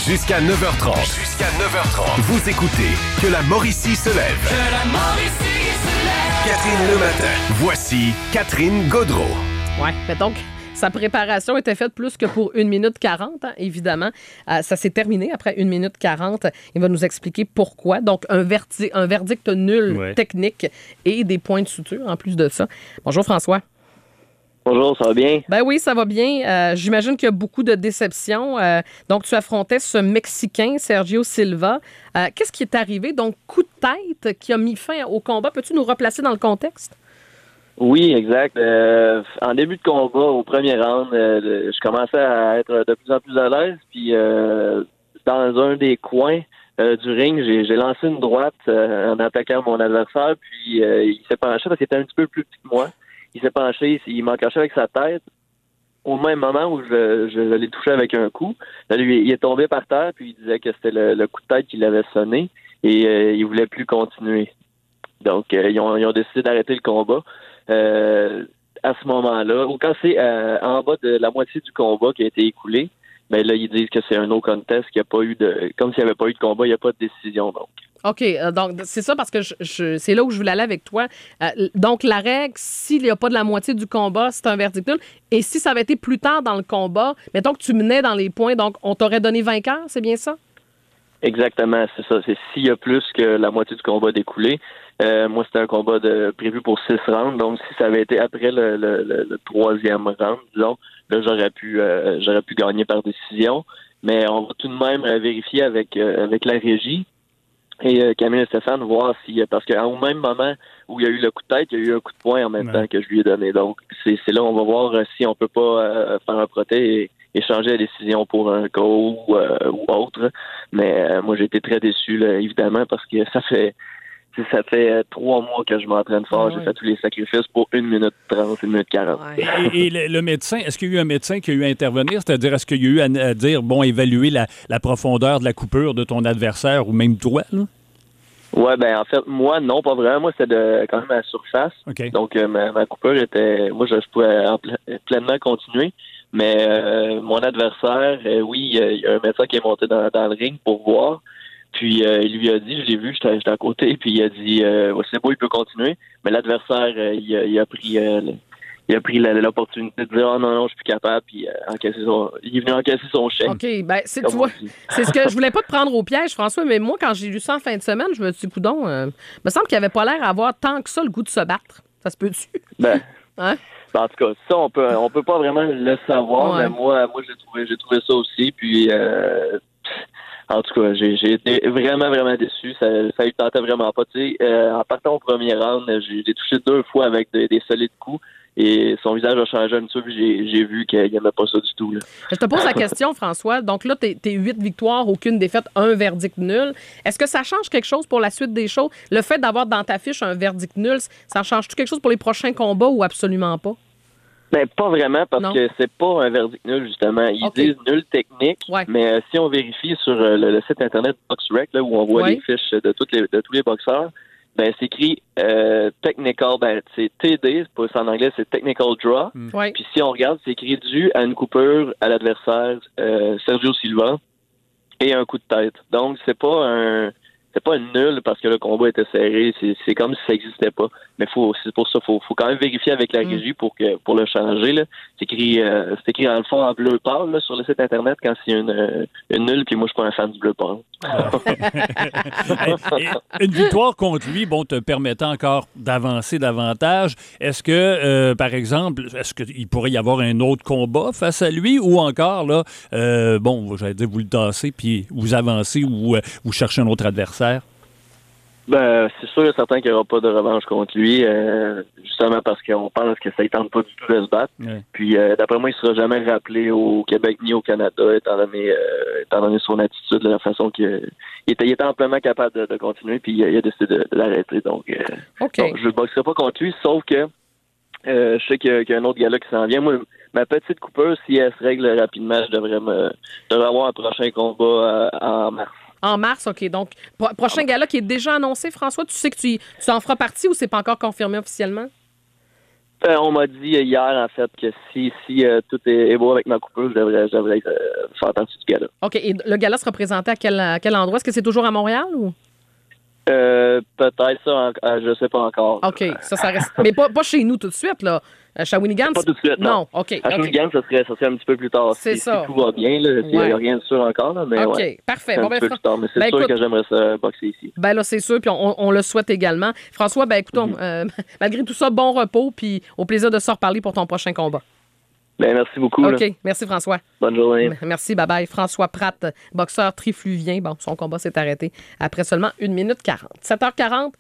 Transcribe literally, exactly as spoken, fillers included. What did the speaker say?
Jusqu'à neuf heures trente. Jusqu'à neuf heures trente. Vous écoutez Que la Mauricie se lève. Que la Mauricie se lève. Catherine Le Matin. Voici Catherine Gaudreau. Ouais, mais donc, sa préparation était faite plus que pour une minute quarante, hein, évidemment. Euh, ça s'est terminé après une minute quarante. Il va nous expliquer pourquoi. Donc, un, verdi- un verdict nul ouais. technique et des points de suture en plus de ça. Bonjour François. Bonjour, ça va bien? Ben oui, ça va bien. Euh, j'imagine qu'il y a beaucoup de déceptions. Euh, donc, tu affrontais ce Mexicain, Sergio Silva. Euh, qu'est-ce qui est arrivé? Donc, coup de tête qui a mis fin au combat. Peux-tu nous replacer dans le contexte? Oui, exact. Euh, en début de combat, au premier round, euh, je commençais à être de plus en plus à l'aise. Puis, euh, dans un des coins euh, du ring, j'ai, j'ai lancé une droite euh, en attaquant mon adversaire. Puis, euh, il s'est penché parce qu'il était un petit peu plus petit que moi. Il s'est penché, il m'a caché avec sa tête. Au même moment où je, je, je l'ai touché avec un coup, là, lui, il est tombé par terre, puis il disait que c'était le, le coup de tête qui l'avait sonné et euh, il voulait plus continuer. Donc, euh, ils, ont, ils ont décidé d'arrêter le combat. Euh, à ce moment-là, ou quand c'est euh, en bas de la moitié du combat qui a été écoulé, ben là, ils disent que c'est un no contest, qu'il n'y a pas eu de. Comme s'il n'y avait pas eu de combat, il n'y a pas de décision, donc. OK. Euh, donc, c'est ça parce que je, je, c'est là où je voulais aller avec toi. Euh, donc, la règle, s'il n'y a pas de la moitié du combat, c'est un verdict nul. Et si ça avait été plus tard dans le combat, mettons que tu menais dans les points, donc on t'aurait donné vainqueur, c'est bien ça? Exactement, c'est ça. C'est s'il y a plus que la moitié du combat découlé. Euh, moi, c'était un combat de, prévu pour six rounds. Donc, si ça avait été après le, le, le, le troisième round, disons, là, j'aurais pu euh, j'aurais pu gagner par décision. Mais on va tout de même vérifier avec, euh, avec la régie et euh, Camille et Stéphane, voir si, parce qu'au même moment où il y a eu le coup de tête, il y a eu un coup de poing en même ouais. temps que je lui ai donné. Donc, c'est, c'est là on va voir si on peut pas euh, faire un protège et, et changer la décision pour un K O ou, euh, ou autre. Mais euh, moi, j'ai été très déçu, là, évidemment, parce que ça fait ça fait euh, trois mois que je m'entraîne fort. Ah ouais. J'ai fait tous les sacrifices pour une minute trente, une minute quarante. Ouais. et, et le, le médecin, est-ce qu'il y a eu un médecin qui a eu à intervenir? C'est-à-dire, est-ce qu'il y a eu à, à dire, bon, évaluer la, la profondeur de la coupure de ton adversaire ou même toi, là? Ouais, ben en fait, moi, non, pas vraiment. Moi, c'était de, quand même à la surface. Okay. Donc, euh, ma, ma coupure était... Moi, je, je pouvais en ple- pleinement continuer. Mais euh, mon adversaire, euh, oui, il y a un médecin qui est monté dans, dans le ring pour voir. Puis, euh, il lui a dit, je l'ai vu, j'étais, j'étais à côté, puis il a dit, euh, ouais, c'est beau, il peut continuer. Mais l'adversaire, euh, il, a, il a pris... Euh, Il a pris la, l'opportunité de dire « Oh non, non, je suis plus capable » puis euh, encaisser son, il est venu encaisser son chèque. OK, bien, c'est, tu vois, c'est ce que je voulais pas te prendre au piège, François, mais moi, quand j'ai lu ça en fin de semaine, je me suis dit, coudonc, euh, me semble qu'il avait pas l'air d'avoir tant que ça le goût de se battre. Ça se peut-tu? Ben, hein? ben en tout cas, ça, on peut on peut pas vraiment le savoir, ouais. mais moi, moi j'ai trouvé j'ai trouvé ça aussi, puis euh, en tout cas, j'ai, j'ai été vraiment, vraiment déçu. Ça ça lui tentait vraiment pas. Tu sais, euh, en partant au premier round, j'ai, j'ai touché deux fois avec des, des solides coups. Et son visage a changé un petit peu, puis j'ai, j'ai vu qu'il n'aimait pas ça du tout. Là. Je te pose la question, François. Donc là, t'es, t'es huit victoires, aucune défaite, un verdict nul. Est-ce que ça change quelque chose pour la suite des choses? Le fait d'avoir dans ta fiche un verdict nul, ça change-tu quelque chose pour les prochains combats ou absolument pas? Ben, pas vraiment, parce non. que c'est pas un verdict nul, justement. Ils okay. disent nul technique, ouais. mais euh, si on vérifie sur euh, le, le site Internet BoxRec, là, où on voit ouais. les fiches de, toutes les, de tous les boxeurs, ben c'est écrit euh, technical, ben c'est T D, c'est pas en anglais, c'est technical draw. Mm. Puis si on regarde, c'est écrit dû à une coupure à l'adversaire euh, Sergio Silva et un coup de tête. Donc c'est pas un c'est pas un nul parce que le combat était serré, c'est, c'est comme si ça n'existait pas. Mais faut c'est pour ça faut faut quand même vérifier avec la régie mm. pour que pour le changer là. C'est écrit euh, c'est écrit dans le fond en bleu pâle là, sur le site Internet quand c'est une euh, une nulle, puis moi je suis pas un fan du bleu pâle. Une victoire contre lui, bon, te permettant encore d'avancer davantage. Est-ce que, euh, par exemple, est-ce qu'il pourrait y avoir un autre combat face à lui ou encore, là, euh, bon, j'allais dire, vous le tassez puis vous avancez ou euh, vous cherchez un autre adversaire? Ben, c'est sûr et certain qu'il n'y aura pas de revanche contre lui, euh, justement parce qu'on pense que ça ne tente pas du tout de se battre. Ouais. Puis, euh, d'après moi, il ne sera jamais rappelé au Québec ni au Canada, étant donné, euh, étant donné son attitude, de la façon qu'il il était, il était amplement capable de, de continuer, puis il a, il a décidé de, de l'arrêter. Donc, euh, okay. donc je ne boxerai pas contre lui, sauf que euh, je sais qu'il y, a, qu'il y a un autre gars-là qui s'en vient. Moi, ma petite coupure, si elle se règle rapidement, je devrais, me, je devrais avoir un prochain combat euh, en mars. En mars, OK. Donc, pro- prochain gala qui est déjà annoncé, François, tu sais que tu, y, tu en feras partie ou c'est pas encore confirmé officiellement? Euh, on m'a dit hier, en fait, que si, si euh, tout est, est beau avec ma coupure, je devrais, je devrais euh, faire partie du gala. OK. Et le gala se représentait à quel, à quel endroit? Est-ce que c'est toujours à Montréal ou? Euh, peut-être ça, en, euh, je sais pas encore. OK. Ça, ça reste. Mais pas, pas chez nous tout de suite, là. À Shawinigan? Pas tout de suite, non. Non, OK. À Shawinigan, okay. ça serait, ça serait un petit peu plus tard. C'est si, ça. Si tout va bien, là, s'il n'y Ouais. a rien de sûr encore, là, mais OK, ouais. parfait. C'est un Bon, petit ben, peu plus tard, mais c'est ben, sûr écoute, que j'aimerais ça boxer ici. Ben là, c'est sûr, puis on, on le souhaite également. François, ben écoutons, Mm-hmm. euh, malgré tout ça, bon repos, puis au plaisir de se reparler pour ton prochain combat. Ben, merci beaucoup. OK, Là. merci François. Bonne journée. Merci, bye-bye. François Pratt, boxeur trifluvien. Bon, son combat s'est arrêté après seulement une minute quarante. sept heures quarante.